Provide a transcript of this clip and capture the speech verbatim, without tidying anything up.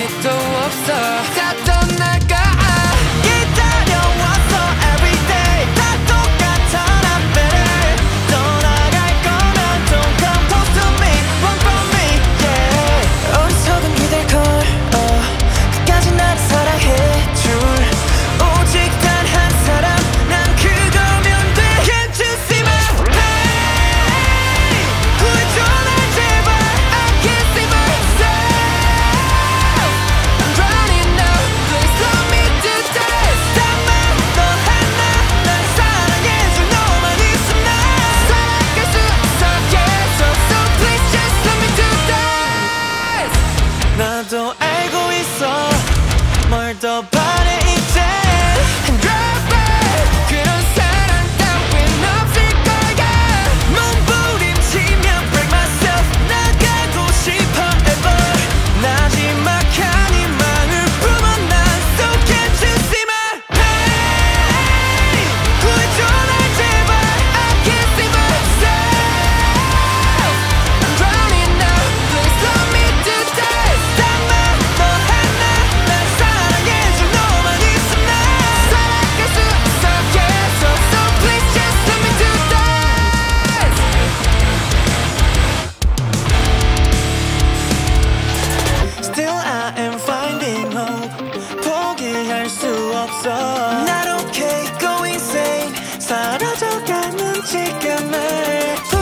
아무것도 없어 다 떠나가 기다려왔어 everyday 다 똑같아 나 better 떠나갈 거면 don't come close to me run from me yeah 어리석은 기댈 걸 uh, 끝까지 나를 사랑해줄 오직 단 한 사람 난 그거면 돼 Can't you see my pain 구해줘 날 제발 I can't see myself I'm drowning now please love me to death Stop me 너 하나 날 사랑해줄 너만 있으면 살아갈 수 있어 계속 So please just love me to death 나도 알고 있어 뭘 더 바래 이제 And drop it 그런 사랑 따윈 없을 거야 몸부림치며 break myself 나가고 싶어 ever 나지막한 희망을 품어 난 So can't you see my pain 구해줘 날 제발 I can't see myself I'm drowning now please love me to death Stop me 너 하나 날 사랑해줄 너만 있으면 살아갈 수 있어 계속 So please just love me to death Still I am finding hope 포기할 수 없어 Not okay go insane 사라져가는 지금을